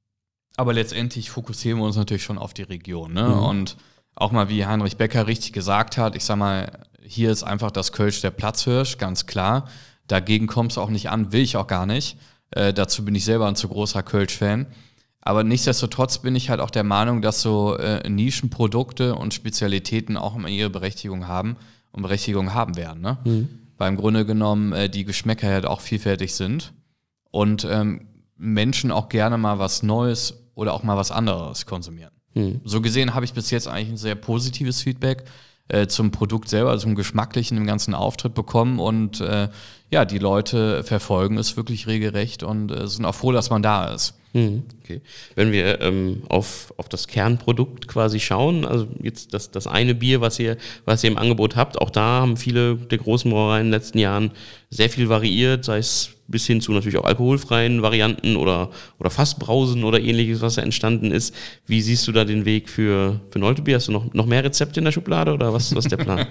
aber letztendlich fokussieren wir uns natürlich schon auf die Region. Ne? Mhm. Und auch mal, wie Heinrich Becker richtig gesagt hat, ich sag mal, hier ist einfach das Kölsch der Platzhirsch, ganz klar. Dagegen kommt es auch nicht an, will ich auch gar nicht. Äh, dazu bin ich selber ein zu großer Kölsch-Fan. Aber nichtsdestotrotz bin ich halt auch der Meinung, dass so äh, Nischenprodukte und Spezialitäten auch immer ihre Berechtigung haben und Berechtigung haben werden. Ne? Mhm. Weil im Grunde genommen äh, die Geschmäcker halt auch vielfältig sind und ähm, Menschen auch gerne mal was Neues oder auch mal was anderes konsumieren. Mhm. So gesehen habe ich bis jetzt eigentlich ein sehr positives Feedback äh, zum Produkt selber, also zum Geschmacklichen im ganzen Auftritt bekommen und äh, ja, die Leute verfolgen es wirklich regelrecht und äh, sind auch froh, dass man da ist. Okay. Wenn wir ähm, auf, auf das Kernprodukt quasi schauen, also jetzt das, das eine Bier, was ihr, was ihr im Angebot habt, auch da haben viele der großen Brauereien in den letzten Jahren sehr viel variiert, sei es bis hin zu natürlich auch alkoholfreien Varianten oder, oder Fassbrausen oder ähnliches, was da entstanden ist. Wie siehst du da den Weg für, für Noltebier? Hast du noch, noch mehr Rezepte in der Schublade oder was, was ist der Plan?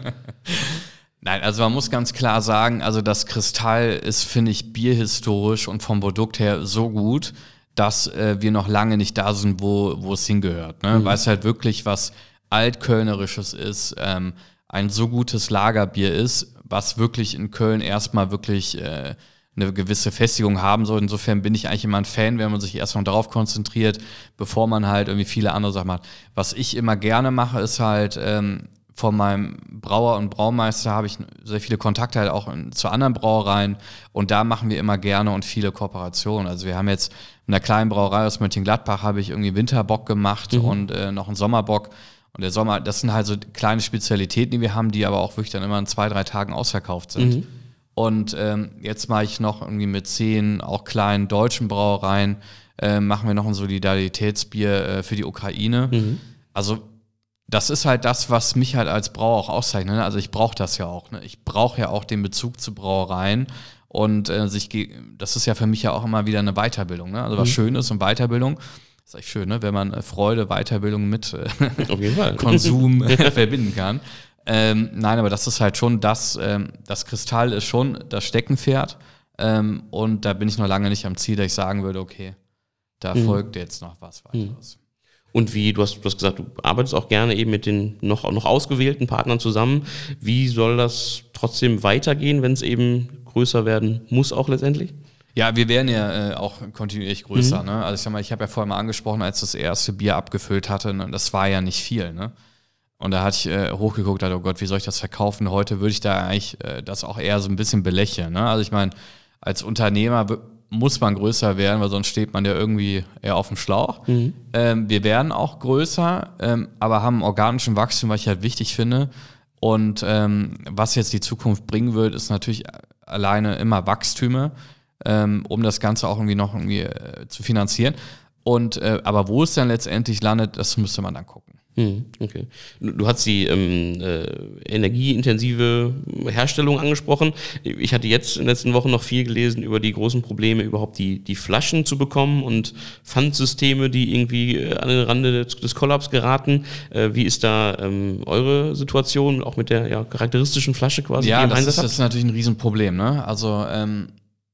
Nein, also man muss ganz klar sagen, also das Kristall ist, finde ich, bierhistorisch und vom Produkt her so gut, dass äh, wir noch lange nicht da sind, wo, wo es hingehört. Ne? Mhm. Weil es halt wirklich was Altkölnerisches ist, ähm, ein so gutes Lagerbier ist, was wirklich in Köln erstmal wirklich äh, eine gewisse Festigung haben soll. Insofern bin ich eigentlich immer ein Fan, wenn man sich erstmal darauf konzentriert, bevor man halt irgendwie viele andere Sachen macht. Was ich immer gerne mache, ist halt ähm, von meinem Brauer und Braumeister habe ich sehr viele Kontakte halt auch in, zu anderen Brauereien und da machen wir immer gerne und viele Kooperationen. Also wir haben jetzt in einer kleinen Brauerei aus Mönchengladbach habe ich irgendwie Winterbock gemacht mhm. und äh, noch einen Sommerbock. Und der Sommer, das sind halt so kleine Spezialitäten, die wir haben, die aber auch wirklich dann immer in zwei, drei Tagen ausverkauft sind. Mhm. Und ähm, jetzt mache ich noch irgendwie mit zehn auch kleinen deutschen Brauereien, äh, machen wir noch ein Solidaritätsbier äh, für die Ukraine. Mhm. Also das ist halt das, was mich halt als Brauer auch auszeichnet. Ne? Also ich brauche das ja auch. Ne? Ich brauche ja auch den Bezug zu Brauereien. Und äh, sich ge- das ist ja für mich ja auch immer wieder eine Weiterbildung. Ne? Also was mhm. Schönes und Weiterbildung. Das ist echt schön, ne? Wenn man äh, Freude, Weiterbildung mit äh, Auf jeden Fall. Konsum äh, verbinden kann. Ähm, nein, aber das ist halt schon das, ähm, das Kristall ist schon das Steckenpferd. Ähm, und da bin ich noch lange nicht am Ziel, dass ich sagen würde, okay, da mhm. folgt jetzt noch was weiteres. Mhm. Und wie, du hast, du hast gesagt, du arbeitest auch gerne eben mit den noch, noch ausgewählten Partnern zusammen. Wie soll das trotzdem weitergehen, wenn es eben größer werden muss auch letztendlich? Ja, wir werden ja äh, auch kontinuierlich größer. Mhm. Ne? Also ich sag mal, ich habe ja vorher mal angesprochen, als das erste Bier abgefüllt hatte, ne? Das war ja nicht viel. Ne? Und da hatte ich äh, hochgeguckt, dachte, oh Gott, wie soll ich das verkaufen? Heute würde ich da eigentlich äh, das auch eher so ein bisschen belächeln. Ne? Also ich meine, als Unternehmer be- muss man größer werden, weil sonst steht man ja irgendwie eher auf dem Schlauch. Mhm. Ähm, wir werden auch größer, ähm, aber haben organischen Wachstum, was ich halt wichtig finde. Und ähm, was jetzt die Zukunft bringen wird, ist natürlich alleine immer Wachstüme, ähm, um das Ganze auch irgendwie noch irgendwie äh, zu finanzieren. Und äh, aber wo es dann letztendlich landet, das müsste man dann gucken. Okay. Du hast die ähm, äh, energieintensive Herstellung angesprochen. Ich hatte jetzt in den letzten Wochen noch viel gelesen über die großen Probleme, überhaupt die, die Flaschen zu bekommen und Pfandsysteme, die irgendwie an den Rande des, des Kollaps geraten. Äh, wie ist da ähm, eure Situation, auch mit der ja, charakteristischen Flasche quasi? Ja, die das ist, das ist natürlich ein Riesenproblem. Ne? Also ähm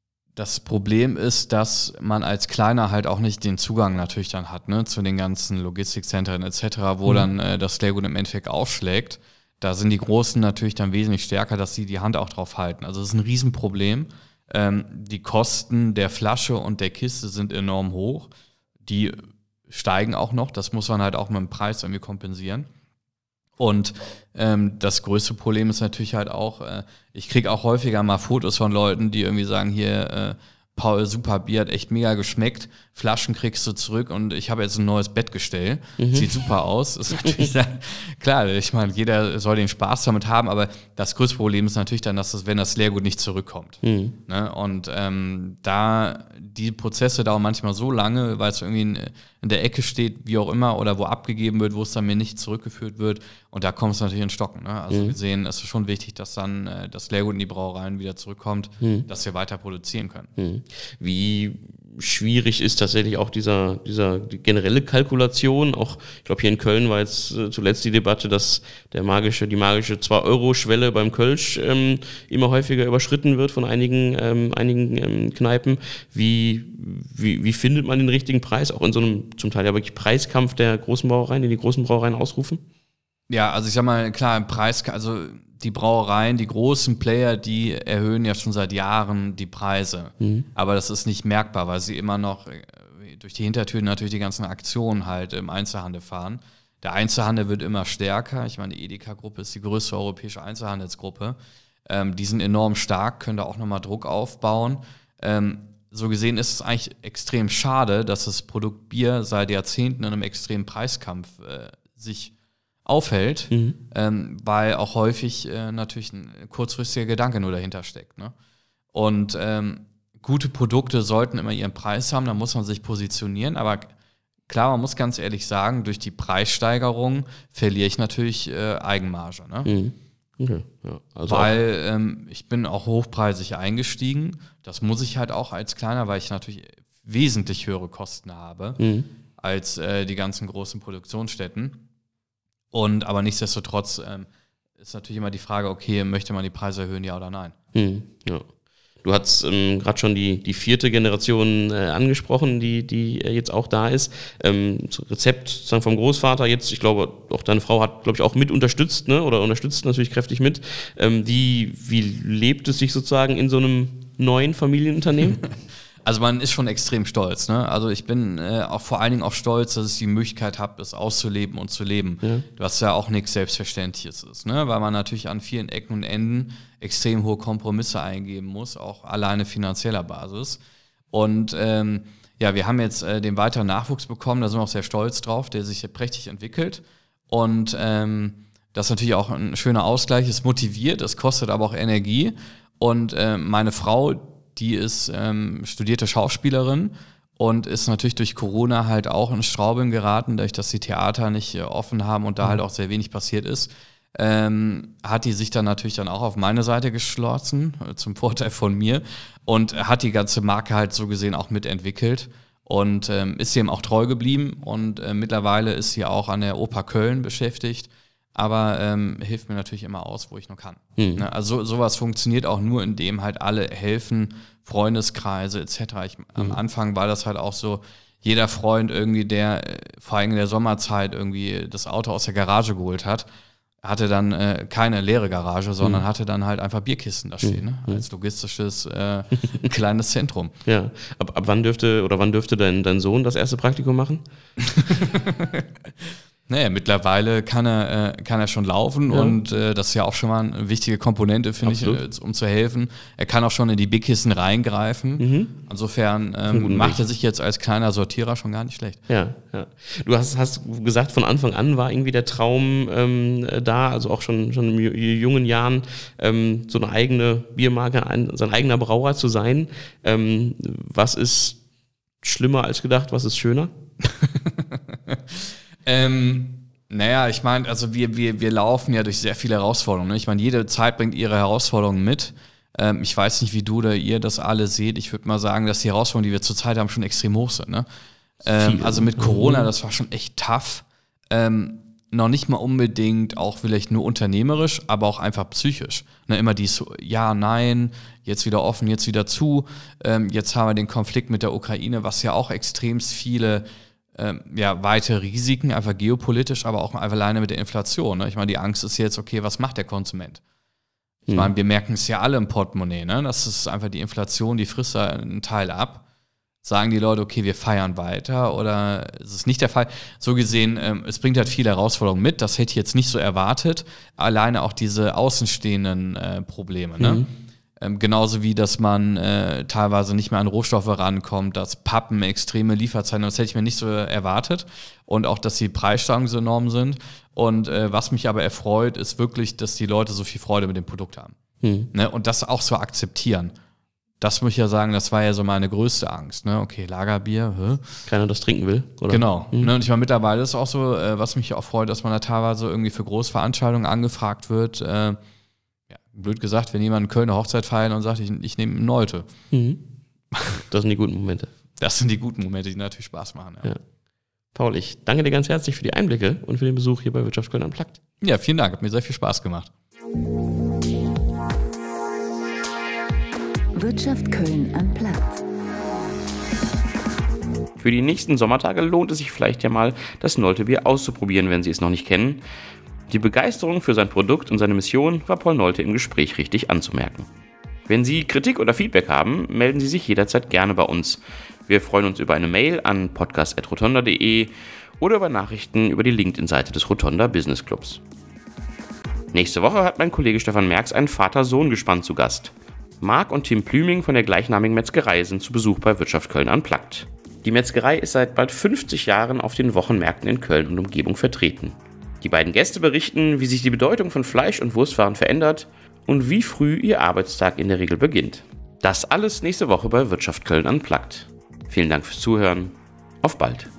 das Problem ist, dass man als Kleiner halt auch nicht den Zugang natürlich dann hat, ne, zu den ganzen Logistikzentren et cetera, wo mhm. dann äh, das Leergut im Endeffekt aufschlägt. Da sind die Großen natürlich dann wesentlich stärker, dass sie die Hand auch drauf halten. Also das ist ein Riesenproblem. Ähm, die Kosten der Flasche und der Kiste sind enorm hoch. Die steigen auch noch. Das muss man halt auch mit dem Preis irgendwie kompensieren. Und ähm, das größte Problem ist natürlich halt auch, äh, ich kriege auch häufiger mal Fotos von Leuten, die irgendwie sagen, hier, äh, Paul, super Bier, hat echt mega geschmeckt. Flaschen kriegst du zurück und ich habe jetzt ein neues Bettgestell. Mhm. Sieht super aus. Ist natürlich dann, klar, ich meine, jeder soll den Spaß damit haben, aber das größte Problem ist natürlich dann, dass das, wenn das Leergut nicht zurückkommt. Mhm. Ne? Und ähm, da die Prozesse dauern manchmal so lange, weil es irgendwie in, in der Ecke steht, wie auch immer, oder wo abgegeben wird, wo es dann mir nicht zurückgeführt wird. Und da kommt es natürlich in Stocken. Ne? Also mhm. wir sehen, es ist schon wichtig, dass dann äh, das Leergut in die Brauereien wieder zurückkommt, mhm. dass wir weiter produzieren können. Mhm. Wie schwierig ist tatsächlich auch dieser, dieser die generelle Kalkulation. Auch, ich glaube, hier in Köln war jetzt äh, zuletzt die Debatte, dass der magische, die magische zwei Euro Schwelle beim Kölsch ähm, immer häufiger überschritten wird von einigen, ähm, einigen ähm, Kneipen. Wie, wie, wie findet man den richtigen Preis? Auch in so einem zum Teil ja wirklich Preiskampf der großen Brauereien, den die großen Brauereien ausrufen? Ja, also ich sag mal, klar, im Preis, also die Brauereien, die großen Player, die erhöhen ja schon seit Jahren die Preise. Mhm. Aber das ist nicht merkbar, weil sie immer noch durch die Hintertüren natürlich die ganzen Aktionen halt im Einzelhandel fahren. Der Einzelhandel wird immer stärker. Ich meine, die Edeka-Gruppe ist die größte europäische Einzelhandelsgruppe. Ähm, die sind enorm stark, können da auch nochmal Druck aufbauen. Ähm, so gesehen ist es eigentlich extrem schade, dass das Produkt Bier seit Jahrzehnten in einem extremen Preiskampf äh, sich aufhält, mhm. ähm, weil auch häufig äh, natürlich ein kurzfristiger Gedanke nur dahinter steckt. Ne? Und ähm, gute Produkte sollten immer ihren Preis haben, da muss man sich positionieren, aber klar, man muss ganz ehrlich sagen, durch die Preissteigerung verliere ich natürlich äh, Eigenmarge. Ne? Mhm. Okay. Ja, also weil ähm, ich bin auch hochpreisig eingestiegen, das muss ich halt auch als Kleiner, weil ich natürlich wesentlich höhere Kosten habe mhm. als äh, die ganzen großen Produktionsstätten. Und aber nichtsdestotrotz ähm, ist natürlich immer die Frage, okay, möchte man die Preise erhöhen, ja oder nein? Hm, ja. Du hast ähm, gerade schon die, die vierte Generation äh, angesprochen, die, die äh, jetzt auch da ist. Ähm, das Rezept sozusagen vom Großvater jetzt, ich glaube, auch deine Frau hat, glaube ich, auch mit unterstützt, ne? Oder unterstützt natürlich kräftig mit. Ähm, wie, wie lebt es sich sozusagen in so einem neuen Familienunternehmen? Also man ist schon extrem stolz. Ne? Also ich bin äh, auch vor allen Dingen auch stolz, dass ich die Möglichkeit habe, es auszuleben und zu leben. Ja. Was ja auch nichts Selbstverständliches ist. Ne? Weil man natürlich an vielen Ecken und Enden extrem hohe Kompromisse eingeben muss, auch alleine finanzieller Basis. Und ähm, ja, wir haben jetzt äh, den weiteren Nachwuchs bekommen, da sind wir auch sehr stolz drauf, der sich prächtig entwickelt. Und ähm, das ist natürlich auch ein schöner Ausgleich, es motiviert, es kostet aber auch Energie. Und äh, meine Frau, die ist ähm, studierte Schauspielerin und ist natürlich durch Corona halt auch in Straubing geraten, dadurch, dass die Theater nicht äh, offen haben und da mhm. halt auch sehr wenig passiert ist. Ähm, hat die sich dann natürlich dann auch auf meine Seite geschlossen, äh, zum Vorteil von mir, und hat die ganze Marke halt so gesehen auch mitentwickelt und ähm, ist dem auch treu geblieben und äh, mittlerweile ist sie auch an der Oper Köln beschäftigt. Aber ähm, hilft mir natürlich immer aus, wo ich nur kann. Mhm. Ne? Also sowas funktioniert auch nur, indem halt alle helfen, Freundeskreise et cetera. Ich, mhm. Am Anfang war das halt auch so, jeder Freund irgendwie, der äh, vor allem in der Sommerzeit irgendwie das Auto aus der Garage geholt hat, hatte dann äh, keine leere Garage, sondern mhm. hatte dann halt einfach Bierkisten da stehen, ne? Als logistisches äh, kleines Zentrum. Ja. Ab, ab wann dürfte oder wann dürfte dein, dein Sohn das erste Praktikum machen? Naja, mittlerweile kann er, äh, kann er schon laufen ja. und äh, das ist ja auch schon mal eine wichtige Komponente, finde ich, äh, um zu helfen. Er kann auch schon in die Bierkisten reingreifen. Mhm. Insofern ähm, macht er sich jetzt als kleiner Sortierer schon gar nicht schlecht. Ja, ja. Du hast, hast gesagt, von Anfang an war irgendwie der Traum ähm, da, also auch schon, schon in jungen Jahren, ähm, so eine eigene Biermarke, ein, sein eigener Brauer zu sein. Ähm, was ist schlimmer als gedacht? Was ist schöner? Ähm, naja, ich meine, also wir, wir, wir laufen ja durch sehr viele Herausforderungen. Ne? Ich meine, jede Zeit bringt ihre Herausforderungen mit. Ähm, ich weiß nicht, wie du oder ihr das alle seht. Ich würde mal sagen, dass die Herausforderungen, die wir zurzeit haben, schon extrem hoch sind. Ne? Ähm, also mit Corona, das war schon echt tough. Ähm, noch nicht mal unbedingt auch vielleicht nur unternehmerisch, aber auch einfach psychisch. Ne? Immer dies ja, nein, jetzt wieder offen, jetzt wieder zu. Ähm, jetzt haben wir den Konflikt mit der Ukraine, was ja auch extrem viele Ähm, ja, weite Risiken, einfach geopolitisch, aber auch einfach alleine mit der Inflation. Ne? Ich meine, die Angst ist jetzt, okay, was macht der Konsument? Ich meine, wir merken es ja alle im Portemonnaie, ne? Das ist einfach die Inflation, die frisst da einen Teil ab. Sagen die Leute, okay, wir feiern weiter, oder ist es nicht der Fall? So gesehen, ähm, es bringt halt viele Herausforderungen mit, das hätte ich jetzt nicht so erwartet. Alleine auch diese außenstehenden äh, Probleme, ne? Mhm. Ähm, genauso wie, dass man äh, teilweise nicht mehr an Rohstoffe rankommt, dass Pappen extreme Lieferzeiten, das hätte ich mir nicht so erwartet. Und auch, dass die Preissteigerungen so enorm sind. Und äh, was mich aber erfreut, ist wirklich, dass die Leute so viel Freude mit dem Produkt haben. Hm. Ne? Und das auch so akzeptieren. Das muss ich ja sagen, das war ja so meine größte Angst. Ne? Okay, Lagerbier, hä? Keiner das trinken will, oder? Genau. Mhm. Ne? Und ich meine, mittlerweile ist es auch so, äh, was mich auch freut, dass man da teilweise irgendwie für Großveranstaltungen angefragt wird. Äh, ja, blöd gesagt, wenn jemand in Köln eine Hochzeit feiert und sagt, ich, ich nehme einen Neute. Mhm. Das sind die guten Momente. Das sind die guten Momente, die natürlich Spaß machen. Ja. Ja. Paul, ich danke dir ganz herzlich für die Einblicke und für den Besuch hier bei Wirtschaft Köln Unplugged. Ja, vielen Dank. Hat mir sehr viel Spaß gemacht. Wirtschaft Köln Unplugged. Für die nächsten Sommertage lohnt es sich vielleicht ja mal, das Nolte-Bier auszuprobieren, wenn Sie es noch nicht kennen. Die Begeisterung für sein Produkt und seine Mission war Paul Nolte im Gespräch richtig anzumerken. Wenn Sie Kritik oder Feedback haben, melden Sie sich jederzeit gerne bei uns. Wir freuen uns über eine Mail an podcast at rotonda punkt de oder über Nachrichten über die LinkedIn-Seite des Rotonda Business Clubs. Nächste Woche hat mein Kollege Stefan Merx ein Vater-Sohn-Gespann zu Gast. Marc und Tim Plüming von der gleichnamigen Metzgerei sind zu Besuch bei Wirtschaft Köln Unplugged. Die Metzgerei ist seit bald fünfzig Jahren auf den Wochenmärkten in Köln und Umgebung vertreten. Die beiden Gäste berichten, wie sich die Bedeutung von Fleisch- und Wurstwaren verändert und wie früh ihr Arbeitstag in der Regel beginnt. Das alles nächste Woche bei Wirtschaft Köln Unplugged. Vielen Dank fürs Zuhören. Auf bald.